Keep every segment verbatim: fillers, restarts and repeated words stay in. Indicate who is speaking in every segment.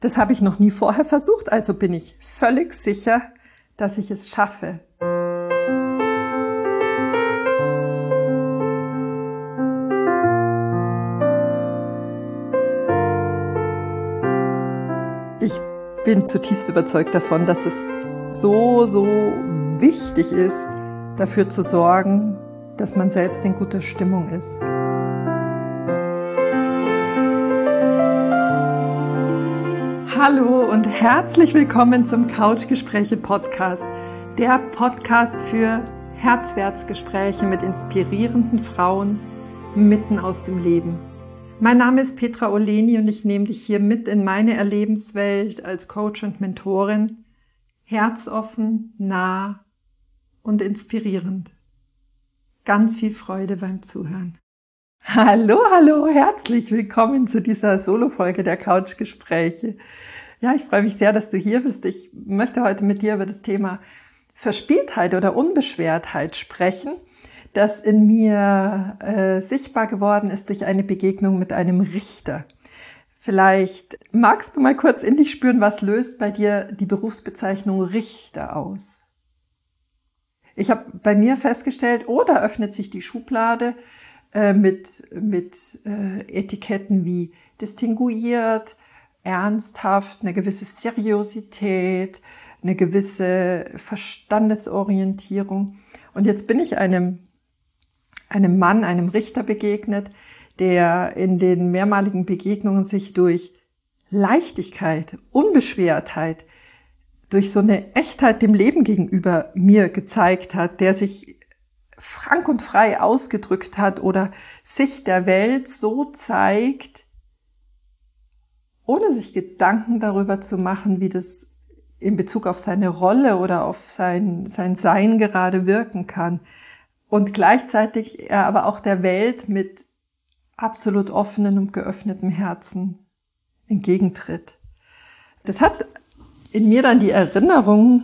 Speaker 1: Das habe ich noch nie vorher versucht, also bin ich völlig sicher, dass ich es schaffe. Ich bin zutiefst überzeugt davon, dass es so, so wichtig ist, dafür zu sorgen, dass man selbst in guter Stimmung ist. Hallo und herzlich willkommen zum Couchgespräche-Podcast, der Podcast für Herzwärtsgespräche mit inspirierenden Frauen mitten aus dem Leben. Mein Name ist Petra Oleni und ich nehme dich hier mit in meine Erlebenswelt als Coach und Mentorin, herzoffen, nah und inspirierend. Ganz viel Freude beim Zuhören. Hallo, hallo, herzlich willkommen zu dieser Solo-Folge der Couchgespräche. Ja, ich freue mich sehr, dass du hier bist. Ich möchte heute mit dir über das Thema Verspieltheit oder Unbeschwertheit sprechen, das in mir äh, sichtbar geworden ist durch eine Begegnung mit einem Richter. Vielleicht magst du mal kurz in dich spüren, was löst bei dir die Berufsbezeichnung Richter aus? Ich habe bei mir festgestellt, oh, da öffnet sich die Schublade äh, mit, mit äh, Etiketten wie distinguiert, ernsthaft, eine gewisse Seriosität, eine gewisse Verstandesorientierung. Und jetzt bin ich einem, einem Mann, einem Richter begegnet, der in den mehrmaligen Begegnungen sich durch Leichtigkeit, Unbeschwertheit, durch so eine Echtheit dem Leben gegenüber mir gezeigt hat, der sich frank und frei ausgedrückt hat oder sich der Welt so zeigt, ohne sich Gedanken darüber zu machen, wie das in Bezug auf seine Rolle oder auf sein, sein Sein gerade wirken kann. Und gleichzeitig er aber auch der Welt mit absolut offenem und geöffnetem Herzen entgegentritt. Das hat in mir dann die Erinnerung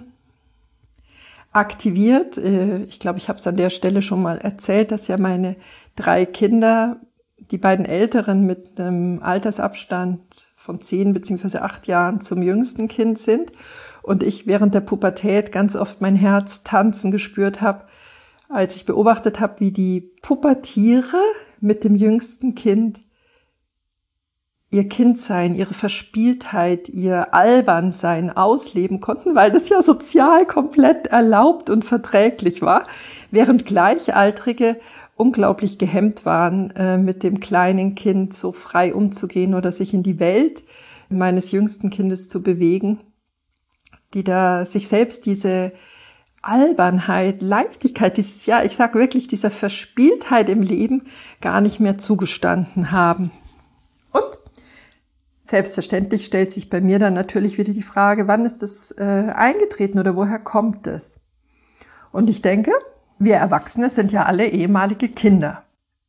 Speaker 1: aktiviert. Ich glaube, ich habe es an der Stelle schon mal erzählt, dass ja meine drei Kinder, die beiden Älteren mit einem Altersabstand von zehn beziehungsweise acht Jahren zum jüngsten Kind sind und ich während der Pubertät ganz oft mein Herz tanzen gespürt habe, als ich beobachtet habe, wie die Pubertiere mit dem jüngsten Kind ihr Kindsein, ihre Verspieltheit, ihr Albernsein ausleben konnten, weil das ja sozial komplett erlaubt und verträglich war, während Gleichaltrige unglaublich gehemmt waren, äh, mit dem kleinen Kind so frei umzugehen oder sich in die Welt meines jüngsten Kindes zu bewegen, die da sich selbst diese Albernheit, Leichtigkeit, dieses, ja, ich sag wirklich, dieser Verspieltheit im Leben gar nicht mehr zugestanden haben. Und selbstverständlich stellt sich bei mir dann natürlich wieder die Frage, wann ist das äh, eingetreten oder woher kommt es? Und ich denke, wir Erwachsene sind ja alle ehemalige Kinder.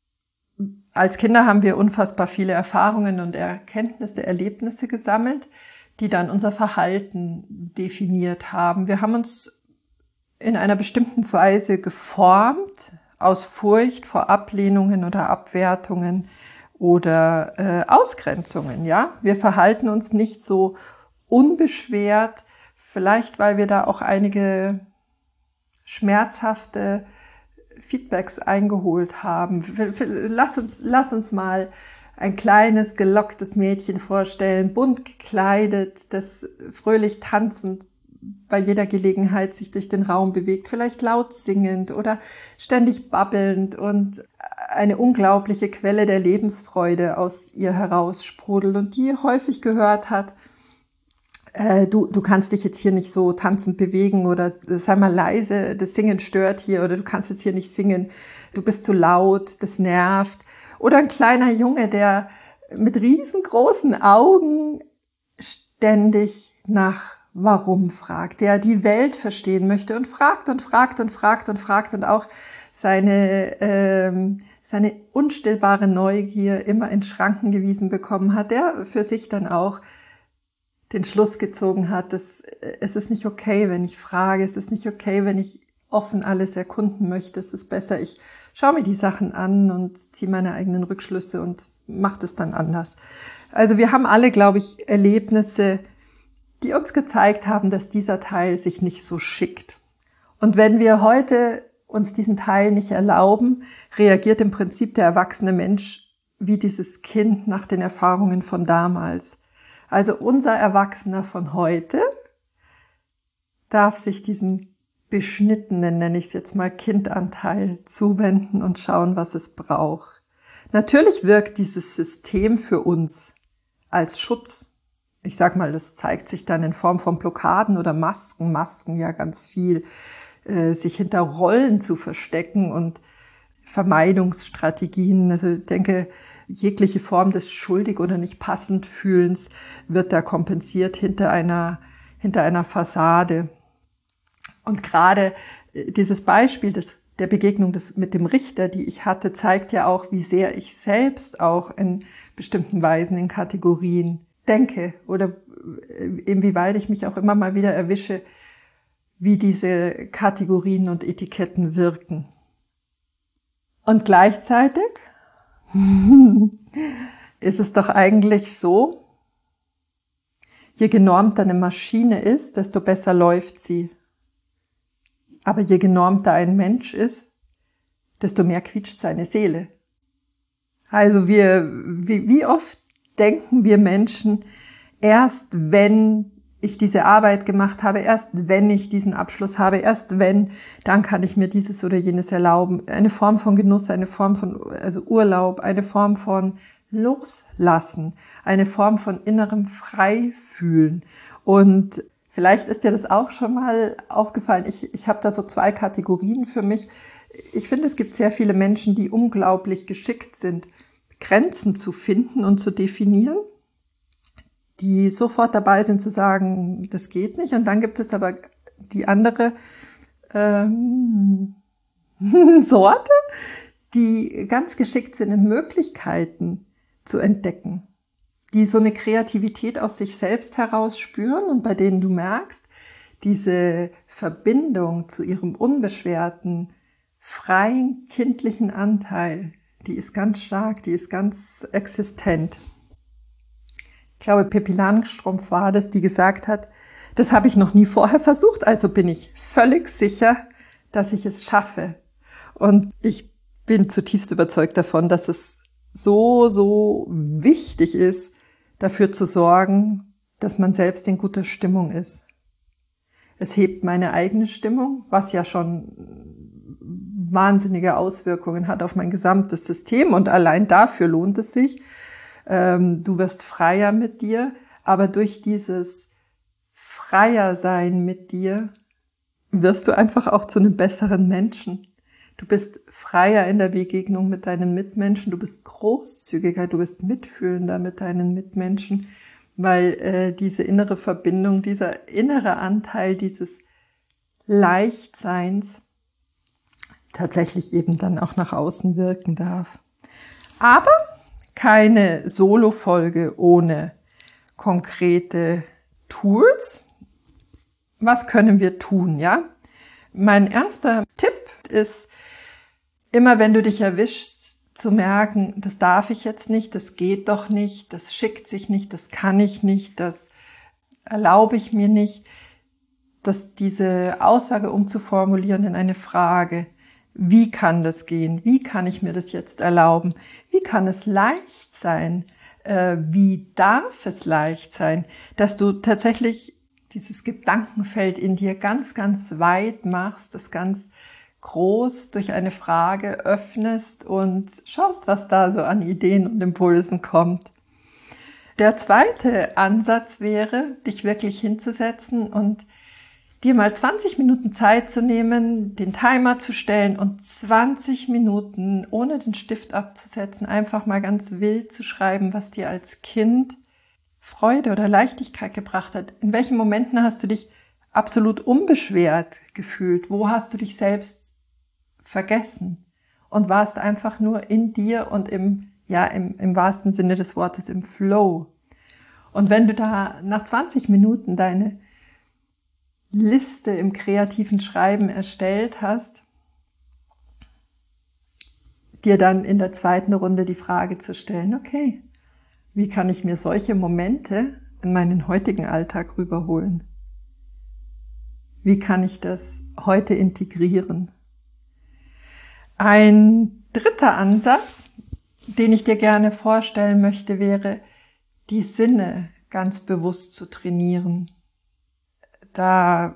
Speaker 1: Als Kinder haben wir unfassbar viele Erfahrungen und Erkenntnisse, Erlebnisse gesammelt, die dann unser Verhalten definiert haben. Wir haben uns in einer bestimmten Weise geformt, aus Furcht vor Ablehnungen oder Abwertungen oder äh, Ausgrenzungen. Ja, wir verhalten uns nicht so unbeschwert, vielleicht weil wir da auch einige schmerzhafte Feedbacks eingeholt haben. Lass uns, lass uns mal ein kleines, gelocktes Mädchen vorstellen, bunt gekleidet, das fröhlich tanzend bei jeder Gelegenheit sich durch den Raum bewegt, vielleicht laut singend oder ständig babbelnd und eine unglaubliche Quelle der Lebensfreude aus ihr heraussprudelt und die häufig gehört hat, äh, du, du kannst dich jetzt hier nicht so tanzend bewegen oder sei mal leise, das Singen stört hier oder du kannst jetzt hier nicht singen, du bist zu laut, das nervt. Oder ein kleiner Junge, der mit riesengroßen Augen ständig nach Warum fragt, der die Welt verstehen möchte und fragt und fragt und fragt und fragt und auch seine ähm, seine unstillbare Neugier immer in Schranken gewiesen bekommen hat, der für sich dann auch den Schluss gezogen hat, dass es ist nicht okay, wenn ich frage, es ist nicht okay, wenn ich offen alles erkunden möchte, es ist besser, ich schaue mir die Sachen an und ziehe meine eigenen Rückschlüsse und mache das dann anders. Also wir haben alle, glaube ich, Erlebnisse, die uns gezeigt haben, dass dieser Teil sich nicht so schickt. Und wenn wir heute uns diesen Teil nicht erlauben, reagiert im Prinzip der erwachsene Mensch wie dieses Kind nach den Erfahrungen von damals. Also unser Erwachsener von heute darf sich diesem beschnittenen, nenne ich es jetzt mal, Kindanteil zuwenden und schauen, was es braucht. Natürlich wirkt dieses System für uns als Schutz. Ich sag mal, das zeigt sich dann in Form von Blockaden oder Masken, Masken ja ganz viel, äh, sich hinter Rollen zu verstecken und Vermeidungsstrategien. Also ich denke, jegliche Form des schuldig oder nicht passend Fühlens wird da kompensiert hinter einer, hinter einer Fassade. Und gerade dieses Beispiel des, der Begegnung des, mit dem Richter, die ich hatte, zeigt ja auch, wie sehr ich selbst auch in bestimmten Weisen in Kategorien denke oder inwieweit ich mich auch immer mal wieder erwische, wie diese Kategorien und Etiketten wirken. Und gleichzeitig ist es doch eigentlich so, je genormter eine Maschine ist, desto besser läuft sie. Aber je genormter ein Mensch ist, desto mehr quietscht seine Seele. Also wir, wie, wie oft denken wir Menschen, erst wenn ich diese Arbeit gemacht habe, erst wenn ich diesen Abschluss habe, erst wenn, dann kann ich mir dieses oder jenes erlauben. Eine Form von Genuss, eine Form von also Urlaub, eine Form von Loslassen, eine Form von innerem Freifühlen. Und vielleicht ist dir das auch schon mal aufgefallen. Ich, ich habe da so zwei Kategorien für mich. Ich finde, es gibt sehr viele Menschen, die unglaublich geschickt sind, Grenzen zu finden und zu definieren, die sofort dabei sind zu sagen, das geht nicht. Und dann gibt es aber die andere ähm, Sorte, die ganz geschickt sind, in Möglichkeiten zu entdecken, die so eine Kreativität aus sich selbst heraus spüren und bei denen du merkst, diese Verbindung zu ihrem unbeschwerten, freien, kindlichen Anteil, die ist ganz stark, die ist ganz existent. Ich glaube, Pippi Langstrumpf war das, die gesagt hat, das habe ich noch nie vorher versucht, also bin ich völlig sicher, dass ich es schaffe. Und ich bin zutiefst überzeugt davon, dass es so, so wichtig ist, dafür zu sorgen, dass man selbst in guter Stimmung ist. Es hebt meine eigene Stimmung, was ja schon wahnsinnige Auswirkungen hat auf mein gesamtes System und allein dafür lohnt es sich. Du wirst freier mit dir, aber durch dieses freier sein mit dir wirst du einfach auch zu einem besseren Menschen. Du bist freier in der Begegnung mit deinen Mitmenschen, du bist großzügiger, du bist mitfühlender mit deinen Mitmenschen, weil äh, diese innere Verbindung, dieser innere Anteil dieses Leichtseins tatsächlich eben dann auch nach außen wirken darf. Aber keine Solo-Folge ohne konkrete Tools. Was können wir tun, ja? Mein erster Tipp ist, immer wenn du dich erwischst, zu merken, das darf ich jetzt nicht, das geht doch nicht, das schickt sich nicht, das kann ich nicht, das erlaube ich mir nicht, dass diese Aussage umzuformulieren in eine Frage, wie kann das gehen? Wie kann ich mir das jetzt erlauben? Wie kann es leicht sein? Äh, wie darf es leicht sein, dass du tatsächlich dieses Gedankenfeld in dir ganz, ganz weit machst, das ganz groß durch eine Frage öffnest und schaust, was da so an Ideen und Impulsen kommt. Der zweite Ansatz wäre, dich wirklich hinzusetzen und dir mal zwanzig Minuten Zeit zu nehmen, den Timer zu stellen und zwanzig Minuten, ohne den Stift abzusetzen, einfach mal ganz wild zu schreiben, was dir als Kind Freude oder Leichtigkeit gebracht hat. In welchen Momenten hast du dich absolut unbeschwert gefühlt? Wo hast du dich selbst vergessen? Und warst einfach nur in dir und im, ja, im, im wahrsten Sinne des Wortes im Flow. Und wenn du da nach zwanzig Minuten deine Liste im kreativen Schreiben erstellt hast, dir dann in der zweiten Runde die Frage zu stellen, okay, Wie kann ich mir solche Momente in meinen heutigen Alltag rüberholen? Wie kann ich das heute integrieren? Ein dritter Ansatz, den ich dir gerne vorstellen möchte, wäre, die Sinne ganz bewusst zu trainieren. Da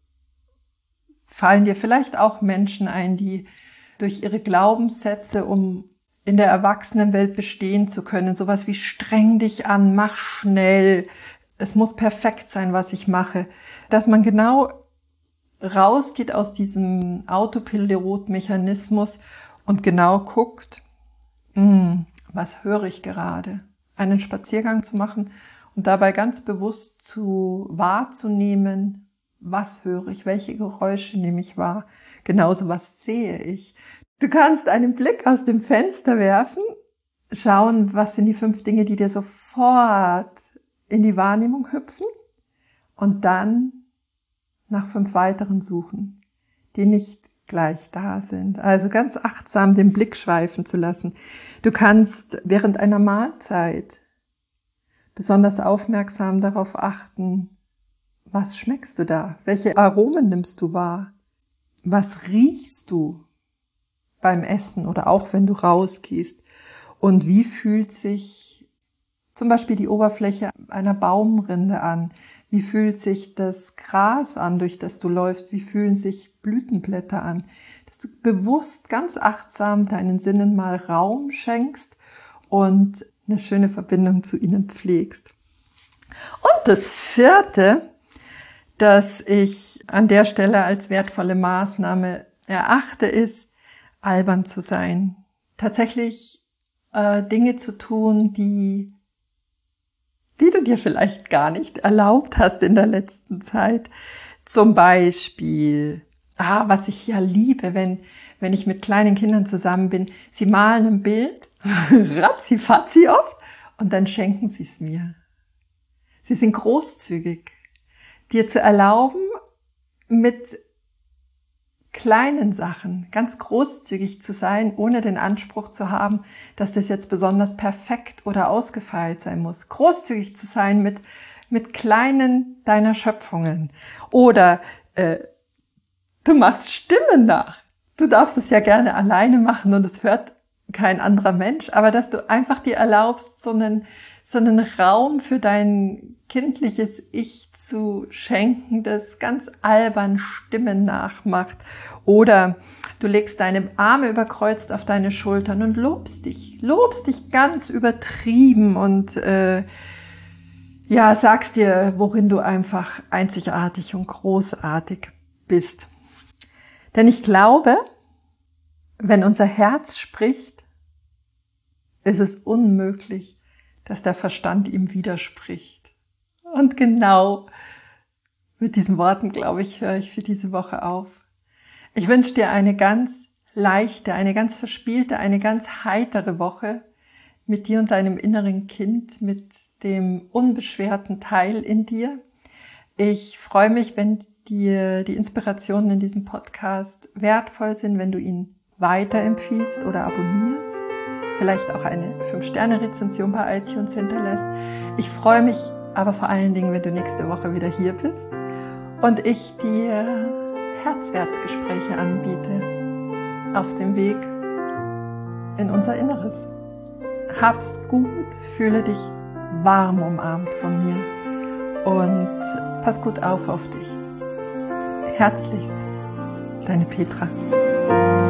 Speaker 1: fallen dir vielleicht auch Menschen ein, die durch ihre Glaubenssätze, um in der Erwachsenenwelt bestehen zu können, sowas wie streng dich an, mach schnell, es muss perfekt sein, was ich mache, dass man genau rausgeht aus diesem Autopilot-Mechanismus und genau guckt, mh, was höre ich gerade? Einen Spaziergang zu machen und dabei ganz bewusst zu wahrzunehmen, was höre ich, welche Geräusche nehme ich wahr, genauso was sehe ich. Du kannst einen Blick aus dem Fenster werfen, schauen, was sind die fünf Dinge, die dir sofort in die Wahrnehmung hüpfen und dann nach fünf weiteren suchen, die nicht gleich da sind. Also ganz achtsam den Blick schweifen zu lassen. Du kannst während einer Mahlzeit besonders aufmerksam darauf achten, was schmeckst du da? Welche Aromen nimmst du wahr? Was riechst du beim Essen oder auch wenn du rausgehst? Und wie fühlt sich zum Beispiel die Oberfläche einer Baumrinde an? Wie fühlt sich das Gras an, durch das du läufst? Wie fühlen sich Blütenblätter an? Dass du bewusst, ganz achtsam deinen Sinnen mal Raum schenkst und eine schöne Verbindung zu ihnen pflegst. Und das vierte, das ich an der Stelle als wertvolle Maßnahme erachte, ist, albern zu sein. Tatsächlich äh, Dinge zu tun, die die du dir vielleicht gar nicht erlaubt hast in der letzten Zeit. Zum Beispiel, ah, was ich ja liebe, wenn, wenn ich mit kleinen Kindern zusammen bin, sie malen ein Bild, ratzi-fatzi oft, und dann schenken sie es mir. Sie sind großzügig, dir zu erlauben, mit kleinen Sachen ganz großzügig zu sein, ohne den Anspruch zu haben, dass das jetzt besonders perfekt oder ausgefeilt sein muss. Großzügig zu sein mit mit kleinen deiner Schöpfungen. Oder äh, du machst Stimmen nach. Du darfst es ja gerne alleine machen und es hört kein anderer Mensch, aber dass du einfach dir erlaubst, so einen so einen Raum für dein kindliches Ich zu schenken, das ganz albern Stimmen nachmacht. Oder du legst deine Arme überkreuzt auf deine Schultern und lobst dich, lobst dich ganz übertrieben und äh, ja, sagst dir, worin du einfach einzigartig und großartig bist. Denn ich glaube, wenn unser Herz spricht, ist es unmöglich, dass der Verstand ihm widerspricht. Und genau mit diesen Worten, glaube ich, höre ich für diese Woche auf. Ich wünsche dir eine ganz leichte, eine ganz verspielte, eine ganz heitere Woche mit dir und deinem inneren Kind, mit dem unbeschwerten Teil in dir. Ich freue mich, wenn dir die Inspirationen in diesem Podcast wertvoll sind, wenn du ihn weiterempfiehlst oder abonnierst. Vielleicht auch eine fünf Sterne Rezension bei iTunes hinterlässt. Ich freue mich aber vor allen Dingen, wenn du nächste Woche wieder hier bist und ich dir Herzwertsgespräche anbiete auf dem Weg in unser Inneres. Hab's gut, fühle dich warm umarmt von mir und pass gut auf auf dich. Herzlichst, deine Petra.